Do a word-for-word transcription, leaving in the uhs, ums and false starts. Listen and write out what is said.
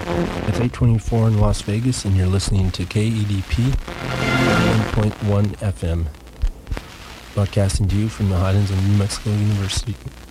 It's eight twenty-four in Las Vegas, and you're listening to K E D P one point one F M, broadcasting to you from the Highlands of New Mexico University.